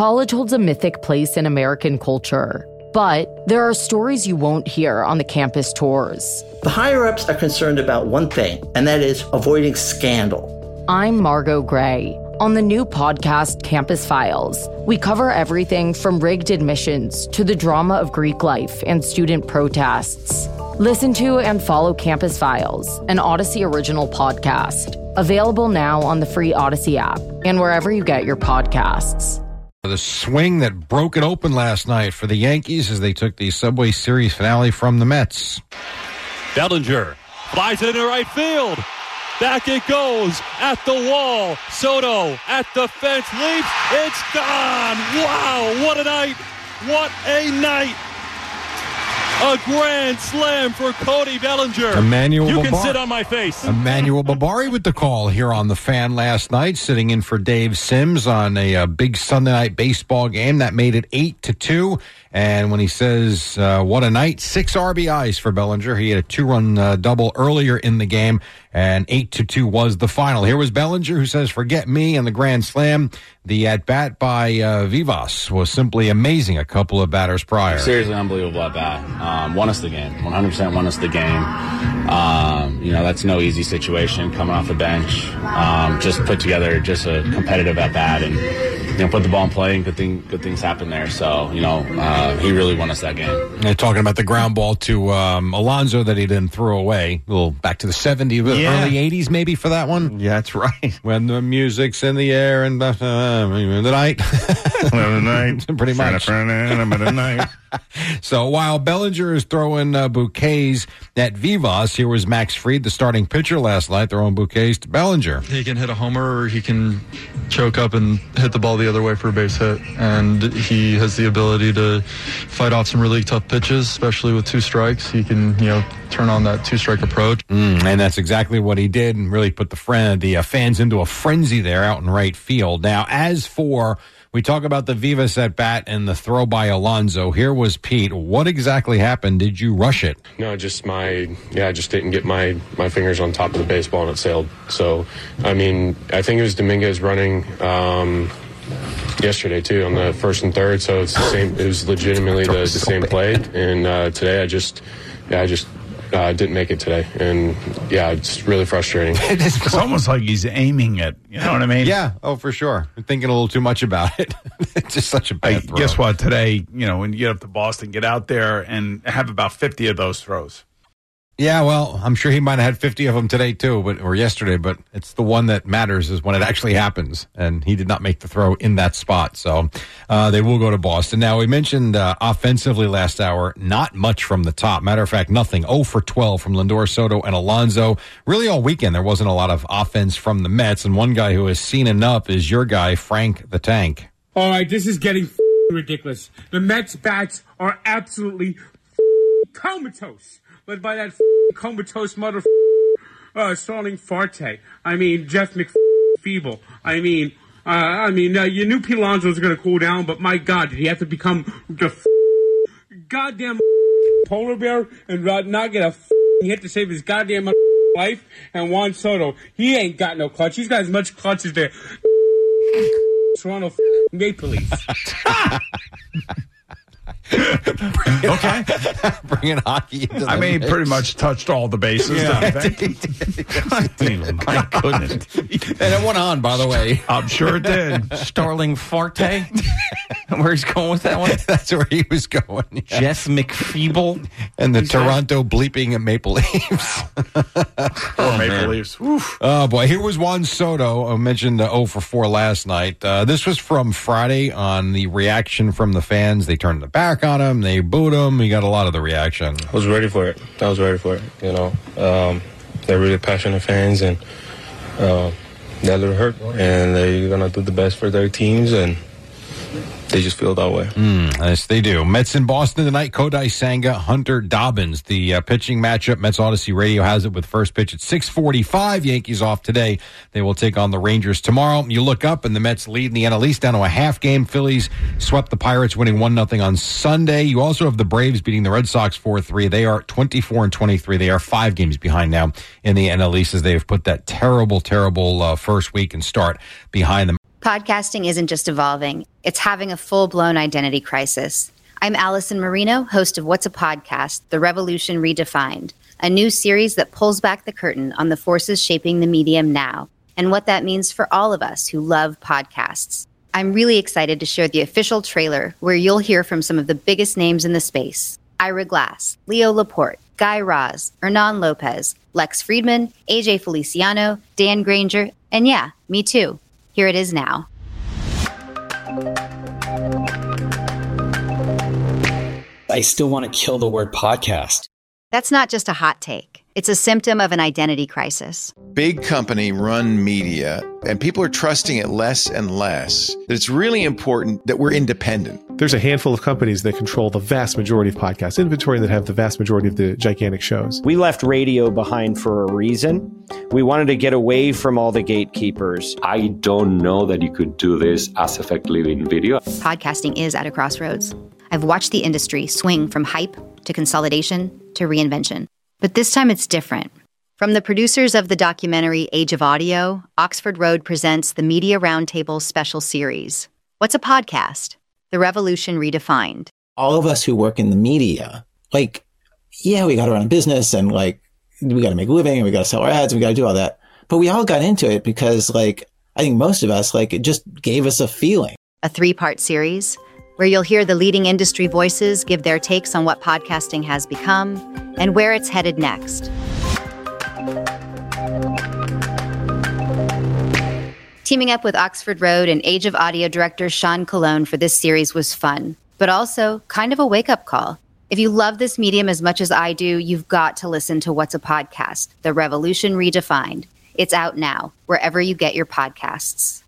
college holds a mythic place in American culture. But there are stories you won't hear on the campus tours. The higher-ups are concerned about one thing, and that is avoiding scandal. I'm Margot Gray. On the new podcast, Campus Files, we cover everything from rigged admissions to the drama of Greek life and student protests. Listen to and follow Campus Files, an Odyssey original podcast. Available now on the free Odyssey app and wherever you get your podcasts. The swing that broke it open last night for the Yankees as they took the Subway Series finale from the Mets. Bellinger flies it into right field. Back it goes at the wall. Soto at the fence leaps. It's gone. Wow, what a night. What a night. A grand slam for Cody Bellinger. You can sit on my face. Emmanuel Barbari with the call here on The Fan last night, sitting in for Dave Sims on a big Sunday night baseball game that made it 8-2. And when he says, what a night, 6 RBIs for Bellinger. He had a 2-run double earlier in the game, and 8-2 was the final. Here was Bellinger, who says, forget me, and the grand slam. The at-bat by Vivas was simply amazing a couple of batters prior. Seriously unbelievable at-bat. Won us the game. 100% won us the game. That's no easy situation coming off the bench. Just put together just a competitive at-bat and, put the ball in play, and good things happen there. So, he really won us that game. And talking about the ground ball to Alonso that he didn't throw away. A little back to the 70s, early 80s maybe for that one. Yeah, that's right. When the music's in the air and the night. The night. Pretty much. The night. So while Bellinger is throwing bouquets at Vivas, here was Max Fried, the starting pitcher last night, throwing bouquets to Bellinger. He can hit a homer, or he can choke up and hit the ball the other way for a base hit. And he has the ability to fight off some really tough pitches, especially with 2 strikes. He can, turn on that 2-strike approach. And that's exactly what he did, and really put the fans into a frenzy there out in right field. Now, as for... we talk about the Vivas at bat and the throw by Alonso. Here was Pete. What exactly happened? Did you rush it? No, I just didn't get my fingers on top of the baseball and it sailed. So, I think it was Dominguez running yesterday too on the first and third. So it's the same. It was legitimately the same play. And today I just didn't make it today, and it's really frustrating. It's almost like he's aiming it. You know what I mean? Yeah. Oh, for sure. I'm thinking a little too much about it. It's just such a bad throw. Guess what? Today, when you get up to Boston, get out there and have about 50 of those throws. Yeah, well, I'm sure he might have had 50 of them today too, or yesterday, but it's the one that matters is when it actually happens, and he did not make the throw in that spot, so they will go to Boston. Now, we mentioned offensively last hour, not much from the top. Matter of fact, nothing. 0 for 12 from Lindor, Soto, and Alonso. Really all weekend, there wasn't a lot of offense from the Mets, and one guy who has seen enough is your guy, Frank the Tank. All right, this is getting ridiculous. The Mets bats are absolutely comatose. Led by that comatose mother Starling Farte. Jeff McFeeble. You knew Pete Alonso was going to cool down, but my God, did he have to become the goddamn polar bear and not get a hit to save his goddamn life? And Juan Soto, he ain't got no clutch. He's got as much clutch as the Toronto Maple Leafs. Okay. Bringing hockey into the mix. Pretty much touched all the bases. Yeah. My goodness. And it went on, by the way. I'm sure it did. Starling Farte. Where he's going with that one? That's where he was going. Yeah. Jeff McFeeble. And the Toronto bleeping at Maple Leafs. Poor Maple Leafs. Oof. Oh, boy. Here was Juan Soto. I mentioned 0 for 4 last night. This was from Friday on the reaction from the fans. They turned the back on him. They booed him. He got a lot of the reaction. I was ready for it. They're really passionate fans, and they're a little hurt, and they're going to do the best for their teams, and they just feel that way. Yes, they do. Mets in Boston tonight. Kodai Senga, Hunter Dobbins. The pitching matchup, Mets Odyssey Radio has it with first pitch at 6:45. Yankees off today. They will take on the Rangers tomorrow. You look up, and the Mets lead in the NL East down to a half game. Phillies swept the Pirates, winning 1-0 on Sunday. You also have the Braves beating the Red Sox 4-3. They are 24-23. They are 5 games behind now in the NL East as they have put that terrible first week and start behind them. Podcasting isn't just evolving, it's having a full-blown identity crisis. I'm Allison Marino, host of What's a Podcast? The Revolution Redefined, a new series that pulls back the curtain on the forces shaping the medium now and what that means for all of us who love podcasts. I'm really excited to share the official trailer where you'll hear from some of the biggest names in the space. Ira Glass, Leo Laporte, Guy Raz, Hernan Lopez, Lex Friedman, AJ Feliciano, Dan Granger, and yeah, me too. Here it is now. I still want to kill the word podcast. That's not just a hot take. It's a symptom of an identity crisis. Big company run media, and people are trusting it less and less. That it's really important that we're independent. There's a handful of companies that control the vast majority of podcast inventory that have the vast majority of the gigantic shows. We left radio behind for a reason. We wanted to get away from all the gatekeepers. I don't know that you could do this as effectively in video. Podcasting is at a crossroads. I've watched the industry swing from hype to consolidation to reinvention. But this time it's different. From the producers of the documentary Age of Audio, Oxford Road presents the Media Roundtable special series. What's a podcast? The Revolution Redefined. All of us who work in the media, we got to run a business and we got to make a living and we got to sell our ads and we got to do all that. But we all got into it because I think most of us, it just gave us a feeling. A 3-part series where you'll hear the leading industry voices give their takes on what podcasting has become and where it's headed next. Teaming up with Oxford Road and Age of Audio director Sean Colon for this series was fun, but also kind of a wake-up call. If you love this medium as much as I do, you've got to listen to What's a Podcast? The Revolution Redefined. It's out now, wherever you get your podcasts.